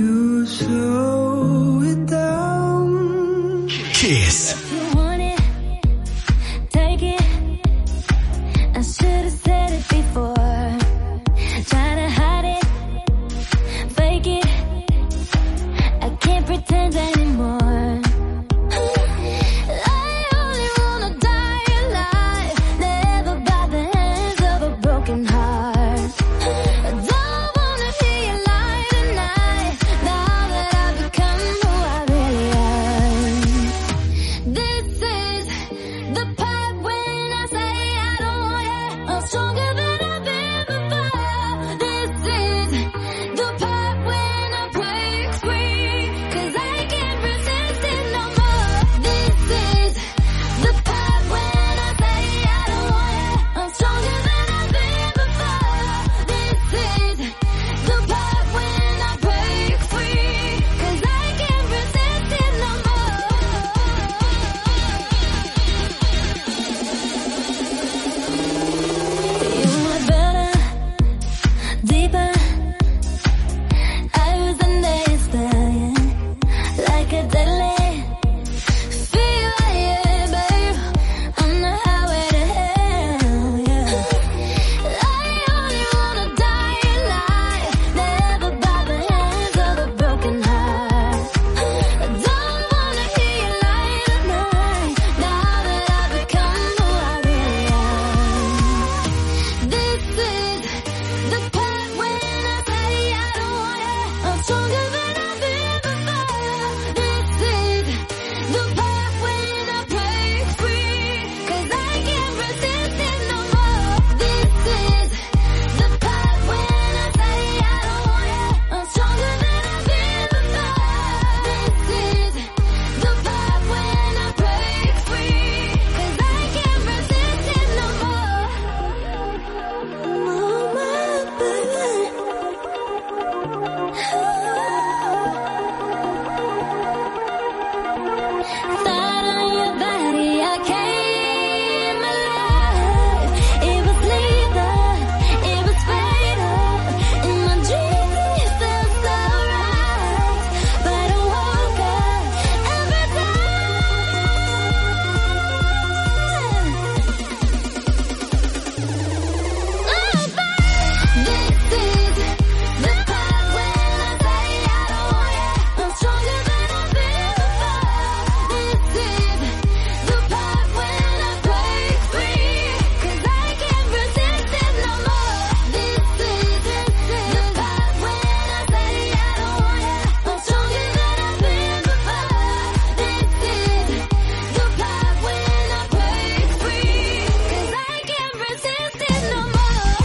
Kiss. You want it, take it. I should have said it before. Try to hide it, fake it. I can't pretend anymore. I only wanna die alive, never by the hands of a broken heart. I don't wanna hear you lie tonight, now that I've become who I really am. This is the part when I say I don't want it. I'm stronger than I've been before. This is the part when I break free, 'cause I can't resist it no more. This is the part when I say I don't want it. I'm stronger than I've been before. This is the part when I break free, 'cause I can't resist it no more. You were better, deeper. I was a nail stallion, like a deadly fever, yeah, babe. On the highway to hell, yeah. I only wanna die alive, never by the hands of a broken heart. I don't wanna hear you lie tonight, now that I've become who I really am. This is the part when I say I don't want it. I'm stronger than I've been before. This is the part when I break free, 'cause I can't resist it no more. This is the part when I say I don't want it. I'm stronger than I've been before. This is the part when I break free, 'cause I can't resist it no more. Oh, my baby. Thought on your body, I came alive. It was lethal, it was fatal. In my dreams, it felt so right, but I woke up every time. This is the part when I say I don't want it. I'm stronger than I've been before. This is the part when I break free, 'cause I can't resist it no more. This is the part when I say I don't want it. I'm stronger than I've been before. This is the part when I break free, 'cause I can't resist it no more.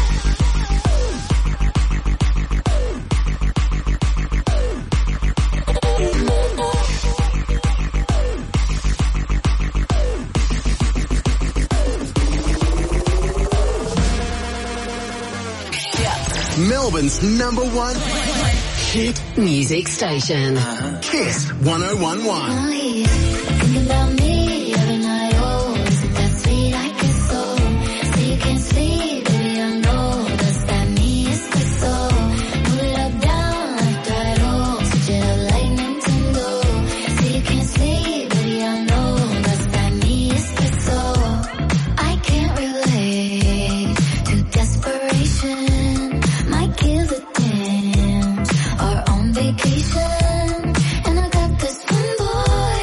Melbourne's number one hit Music station. Kiss one oh one point one. Oh, yeah. Think about me every night. Oh, isn't that sweet? I guess so. So you can't sleep, baby. I know. Does that mean it's the soul? Pull it up, down, left, right, oh. Switch it up like Nintendo. So you can't sleep, baby. I know. Does that mean it's the soul? I can't relate to desperation. My kill the dance are on vacation, and I got this one boy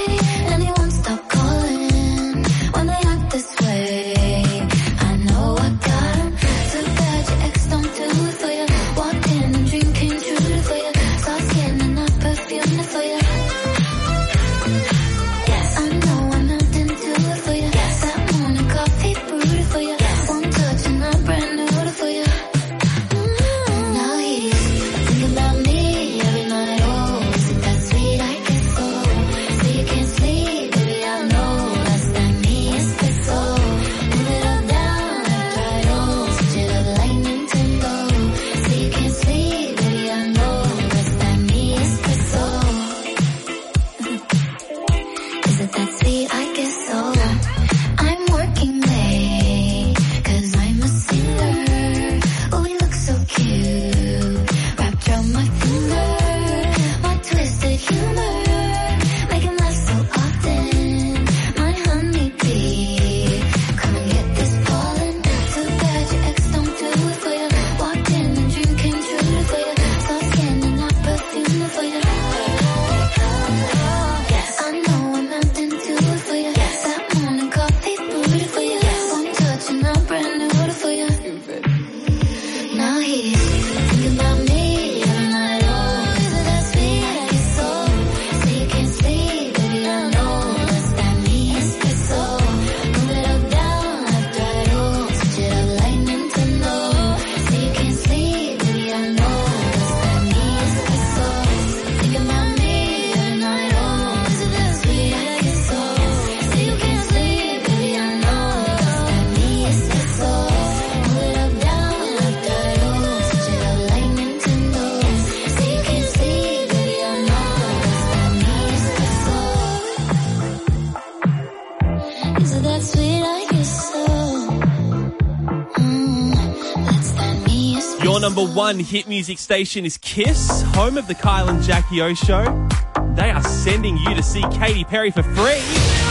Is it that sweet I guess so? Mm, that's that me. Your number one hit music station is Kiss, home of the Kyle and Jackie O Show. They are sending you to see Katy Perry for free.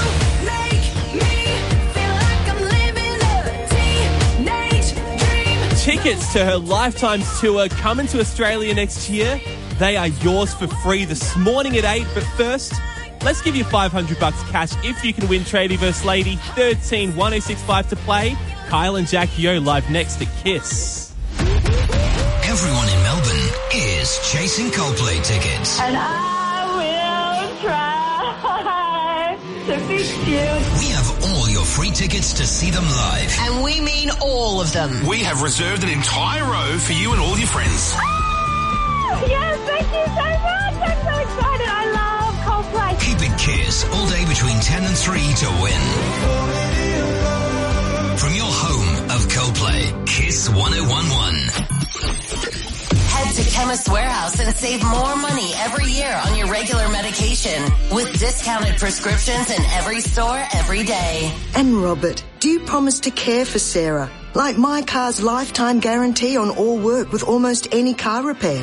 Tickets to her Lifetime tour coming to Australia next year. They are yours for free this morning at eight. But first, let's give you five hundred bucks cash if you can win Tradie vs. Lady. thirteen one oh six five to play. Kyle and Jackie O live next at Kiss. Everyone in Melbourne is chasing Coldplay tickets. And I will try to fix you. We have all your free tickets to see them live. And we mean all of them. We have reserved an entire row for you and all your friends. Yes, thank you so much. I'm so excited. I love Coldplay. Keep it Kiss all day between ten and three to win. From your home of Coldplay, Kiss one oh one one. Head to Chemist Warehouse and save more money every year on your regular medication with discounted prescriptions in every store every day. And Robert, do you promise to care for Sarah? Like my car's lifetime guarantee on all work with almost any car repair.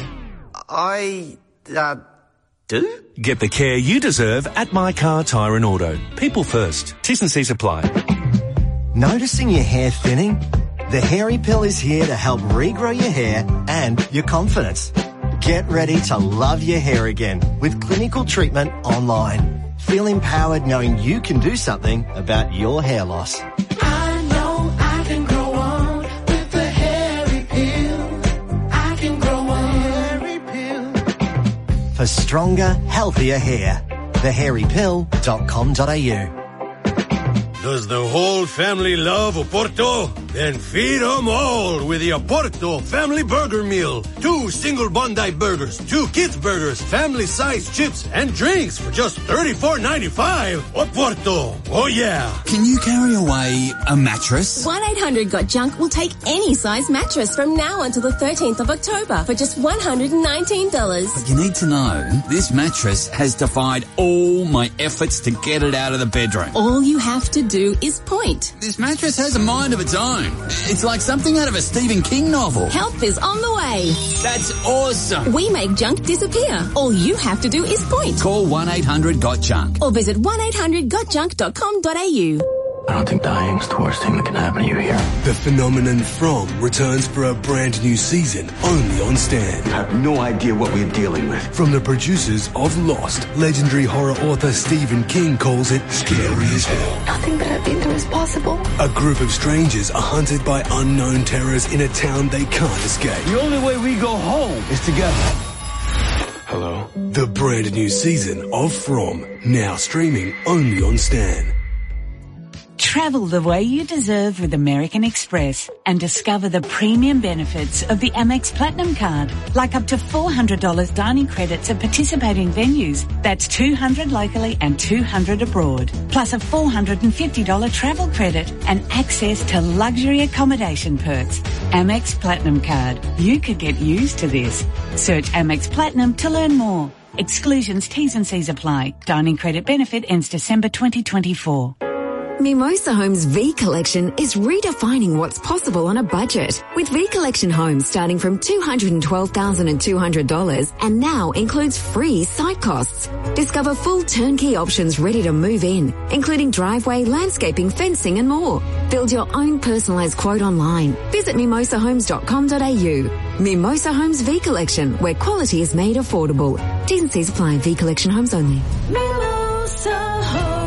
I, uh, do? Get the care you deserve at My Car Tyre and Auto. People first. T's and C's apply. Noticing your hair thinning? The Hairy Pill is here to help regrow your hair and your confidence. Get ready to love your hair again with clinical treatment online. Feel empowered knowing you can do something about your hair loss. I know I can grow on with the Hairy Pill. I can grow on Hairy Pill. For stronger, healthier hair, the hairy pill dot com dot a u. Does the whole family love Oporto? Then feed them all with the Oporto Family Burger Meal. Two single Bondi burgers, two kids burgers, family-sized chips, and drinks for just thirty-four ninety-five. Oporto. Oh, yeah. Can you carry away a mattress? one eight hundred got junk will take any size mattress from now until the thirteenth of October for just one hundred nineteen dollars. But you need to know, this mattress has defied all my efforts to get it out of the bedroom. All you have to do is point. This mattress has a mind of its own. It's like something out of a Stephen King novel. Help is on the way. That's awesome. We make junk disappear. All you have to do is point. Call one eight hundred got junk. Or visit one eight hundred got junk dot com dot a u. I don't think dying's the worst thing that can happen to you here. The phenomenon From returns for a brand new season, only on Stan. I have no idea what we're dealing with. From the producers of Lost, legendary horror author Stephen King calls it scary as hell. Nothing that I've been through is possible. A group of strangers are hunted by unknown terrors in a town they can't escape. The only way we go home is together. Hello? The brand new season of From, now streaming only on Stan. Travel the way you deserve with American Express and discover the premium benefits of the Amex Platinum Card, like up to four hundred dollars dining credits at participating venues. That's two hundred dollars locally and two hundred dollars abroad, plus a four hundred fifty dollars travel credit and access to luxury accommodation perks. Amex Platinum Card. You could get used to this. Search Amex Platinum to learn more. Exclusions, T's and C's apply. Dining credit benefit ends December twenty twenty-four. Mimosa Homes V Collection is redefining what's possible on a budget. With V Collection homes starting from two hundred twelve thousand two hundred dollars and now includes free site costs. Discover full turnkey options ready to move in, including driveway, landscaping, fencing and more. Build your own personalised quote online. Visit mimosa homes dot com dot a u. Mimosa Homes V Collection, where quality is made affordable. T's and C's apply. V Collection homes only. Mimosa Homes.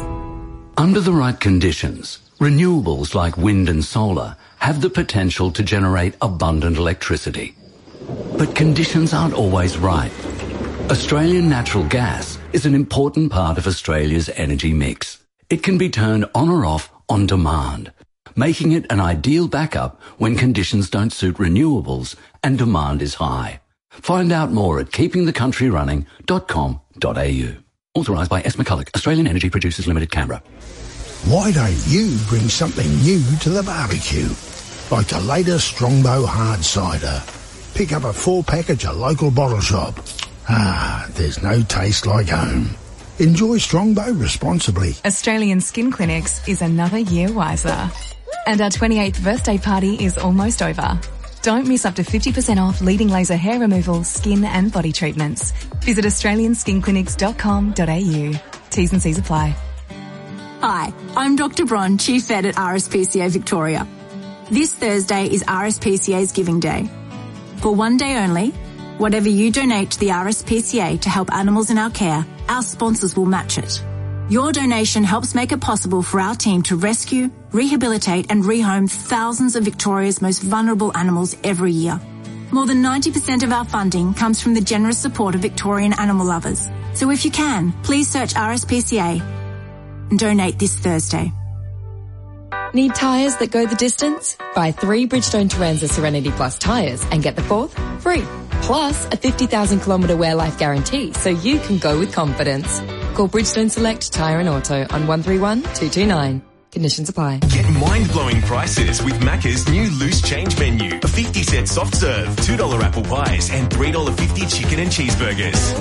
Under the right conditions, renewables like wind and solar have the potential to generate abundant electricity. But conditions aren't always right. Australian natural gas is an important part of Australia's energy mix. It can be turned on or off on demand, making it an ideal backup when conditions don't suit renewables and demand is high. Find out more at keeping the country running dot com dot a u. Authorised by S. McCulloch, Australian Energy Producers Limited, Canberra. Why don't you bring something new to the barbecue? Like the latest Strongbow hard cider. Pick up a four-pack at your local bottle shop. Ah, there's no taste like home. Enjoy Strongbow responsibly. Australian Skin Clinics is another year wiser. And our twenty-eighth birthday party is almost over. Don't miss up to fifty percent off leading laser hair removal, skin and body treatments. Visit australian skin clinics dot com dot a u. T's and C's apply. Hi, I'm Doctor Bron, Chief Vet at R S P C A Victoria. This Thursday is R S P C A's Giving Day. For one day only, whatever you donate to the R S P C A to help animals in our care, our sponsors will match it. Your donation helps make it possible for our team to rescue, rehabilitate and rehome thousands of Victoria's most vulnerable animals every year. More than ninety percent of our funding comes from the generous support of Victorian animal lovers. So if you can, please search R S P C A and donate this Thursday. Need tyres that go the distance? Buy three Bridgestone Turanza Serenity Plus tyres and get the fourth free. Plus a fifty thousand kilometre wear life guarantee so you can go with confidence. Call Bridgestone Select Tyre and Auto on one three one, two two nine. Conditions apply. Get mind-blowing prices with Macca's new loose change menu. A fifty cent soft serve, two dollars apple pies and three dollars fifty chicken and cheeseburgers.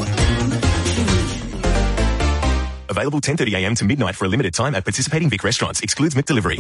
Available ten thirty a m to midnight for a limited time at participating Vic restaurants. Excludes McDelivery.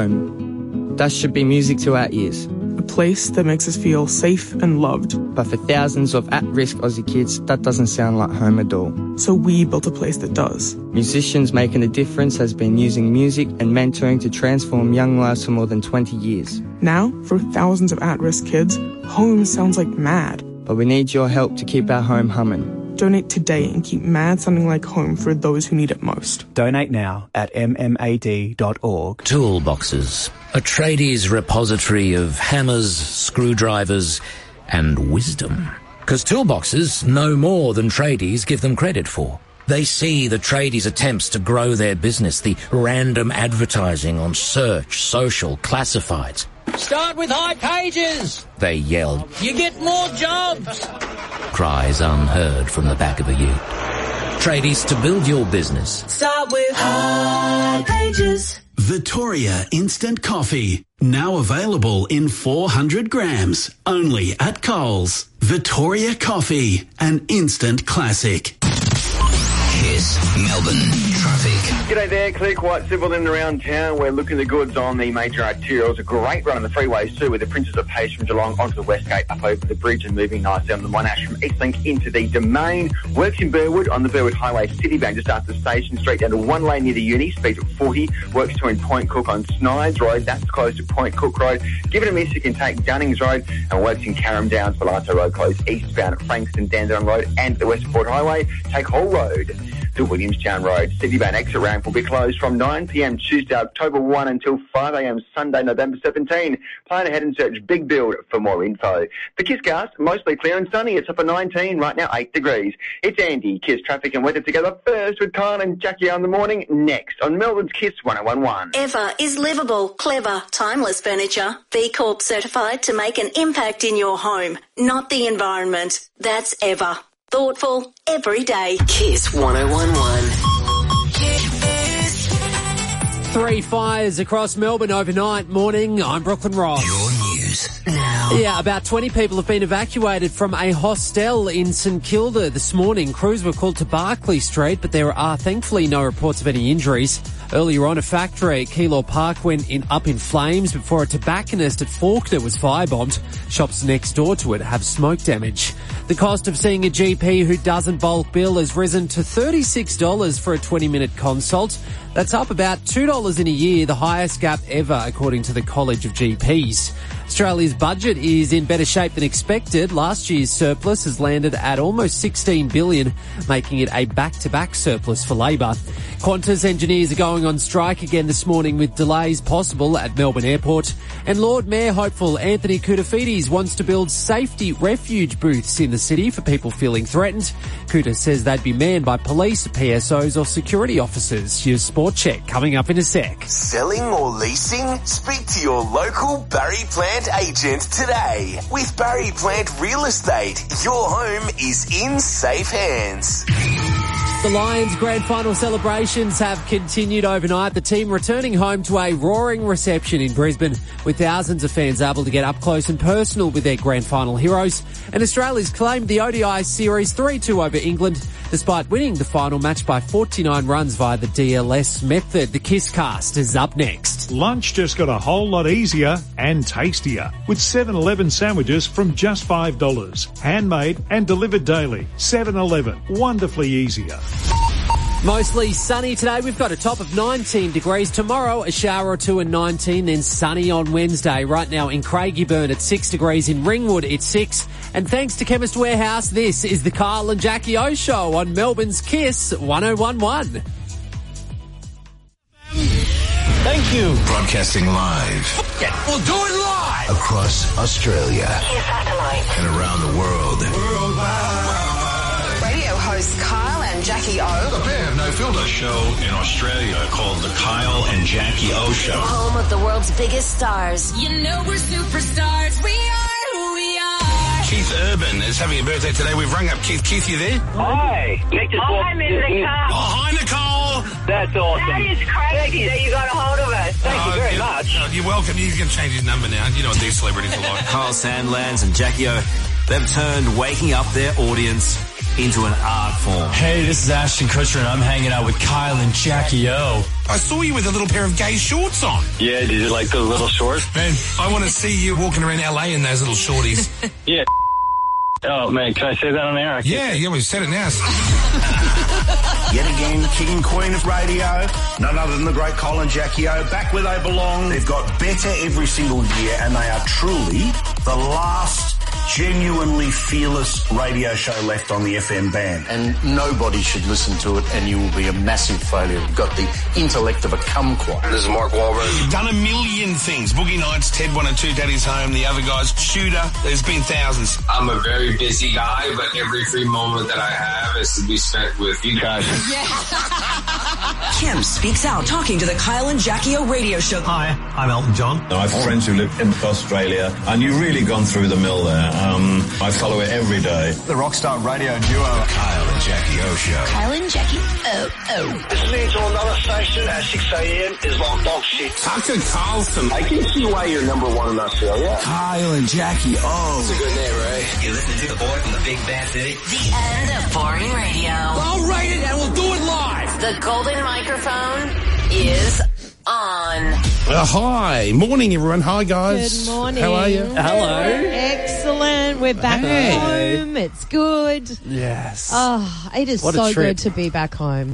Home. That should be music to our ears. A place that makes us feel safe and loved. But for thousands of at-risk Aussie kids, that doesn't sound like home at all. So we built a place that does. Musicians Making a Difference has been using music and mentoring to transform young lives for more than twenty years. Now, for thousands of at-risk kids, home sounds like mad. But we need your help to keep our home humming. Donate today and keep MAD sounding like home for those who need it most. Donate now at m m a d dot org. Toolboxes, a tradies repository of hammers, screwdrivers and wisdom. Because toolboxes know more than tradies give them credit for. They see the tradies' attempts to grow their business, the random advertising on search, social, classifieds. Start with high pages! They yell. You get more jobs! Cries unheard from the back of a ute. Tradies, to build your business. Start with high pages. Vittoria Instant Coffee. Now available in four hundred grams. Only at Coles. Vittoria Coffee. An instant classic. Kiss Melbourne traffic. G'day there, clear, quite civil in and around town. We're looking the goods on the major arterials. A great run on the freeways too, with the Princess of Pace from Geelong onto the West Gate, up over the bridge and moving nicely on the Monash from Eastlink into the Domain. Works in Burwood on the Burwood Highway Citibank just after Station Street down to one lane near the uni, speed at forty. Works between Point Cook on Snides Road, that's closed to Point Cook Road. Give it a miss, you can take Dunnings Road, and works in Carrum Downs, Palazzo Road closed eastbound at Frankston, Dandenong Road and the Westport Highway. Take Hall Road to Williamstown Road. Citibank exit ramp will be closed from nine p m Tuesday, October first until five a m Sunday, November seventeenth. Plan ahead and search Big Build for more info. The Kisscast, mostly clear and sunny. It's up at nineteen, right now eight degrees. It's Andy, Kiss traffic and weather together first with Kyle and Jackie on the morning, next on Melbourne's Kiss one oh one one. Ever is livable, clever, timeless furniture. B Corp certified to make an impact in your home, not the environment. That's Ever. Thoughtful every day. Kiss one oh one one. Three fires across Melbourne overnight. Morning, I'm Brooklyn Ross. Your news now. Yeah, about twenty people have been evacuated from a hostel in St Kilda this morning. Crews were called to Barclay Street, but there are thankfully no reports of any injuries. Earlier on, a factory at Keilor Park went in, up in flames before a tobacconist at Fawkner was firebombed. Shops next door to it have smoke damage. The cost of seeing a G P who doesn't bulk bill has risen to thirty-six dollars for a twenty minute consult. That's up about two dollars in a year, the highest gap ever, according to the College of G Ps. Australia's budget is in better shape than expected. Last year's surplus has landed at almost sixteen billion dollars, making it a back-to-back surplus for Labor. Qantas engineers are going on strike again this morning with delays possible at Melbourne Airport. And Lord Mayor hopeful Anthony Koutoufides wants to build safety refuge booths in the city for people feeling threatened. Kouta says they'd be manned by police, P S Os or security officers. Your Sport Check coming up in a sec. Selling or leasing? Speak to your local Barry Plant agent today. With Barry Plant Real Estate, your home is in safe hands. The Lions' grand final celebrations have continued overnight. The team returning home to a roaring reception in Brisbane, with thousands of fans able to get up close and personal with their grand final heroes. And Australia's claimed the O D I series three two over England, despite winning the final match by forty-nine runs via the D L S method. The Kiss Cast is up next. Lunch just got a whole lot easier and tastier with seven eleven sandwiches from just five dollars. Handmade and delivered daily. seven eleven. Wonderfully easier. Mostly sunny today. We've got a top of nineteen degrees. Tomorrow, a shower or two and nineteen, then sunny on Wednesday. Right now in Craigieburn at six degrees. In Ringwood, it's six. And thanks to Chemist Warehouse, this is the Kyle and Jackie O Show on Melbourne's Kiss one oh one point one. Thank you. Broadcasting live. Yeah, we'll do it live. Across Australia. Kiss satellite. And around the world. Worldwide. Radio hosts Kyle and Jackie O. The band No Filter show in Australia called the Kyle and Jackie O Show. Home of the world's biggest stars. You know we're superstars. We are who we are. Keith Urban is having a birthday today. We've rung up Keith. Keith, you there? Hi. Nick just oh, hi, Mister Oh, hi, Nicole. That's awesome. That is crazy that you got a hold of us. Thank oh, you very you, much. Uh, you're welcome. You can change his number now. You know what these celebrities are like. Kyle Sandlands and Jackie O, they've turned waking up their audience into an art form. Hey, this is Ashton Kutcher and I'm hanging out with Kyle and Jackie O. I saw you with a little pair of gay shorts on. Yeah, did you like those little shorts? Man, I want to see you walking around L A in those little shorties. Yeah. Oh, man, can I say that on air? Yeah, yeah, we've said it now. Yet again, king and queen of radio, none other than the great Colin Jackie O, back where they belong. They've got better every single year, and they are truly the last genuinely fearless radio show left on the F M band. And nobody should listen to it, and you will be a massive failure. You've got the intellect of a kumquat. This is Mark Wahlberg. You've done a million things. Boogie Nights, Ted one and two, Daddy's Home, the other guys, Shooter. There's been thousands. I'm a very busy guy, but every free moment that I have is to be spent with you guys. Kim speaks out, talking to the Kyle and Jackie O radio show. Hi, I'm Elton John. I have friends who live in Australia, and you've really gone through the mill there. Um, I follow it every day. The Rockstar Radio duo. Kyle and Jackie O Show. Kyle and Jackie O O. Listening to another station at six a.m. is like dog shit. Tucker Carlson. I can see why you're number one in Australia. Kyle and Jackie O. It's a good name, right? You listen to the boy from the Big Bad City. The end of boring radio. I'll write it and we'll do it live. The golden microphone is on. Uh, hi. Morning, everyone. Hi, guys. Good morning. How are you? Hello. Excellent. We're back Hey. home. It's good. Yes. Oh, it is What a so trip. good to be back home.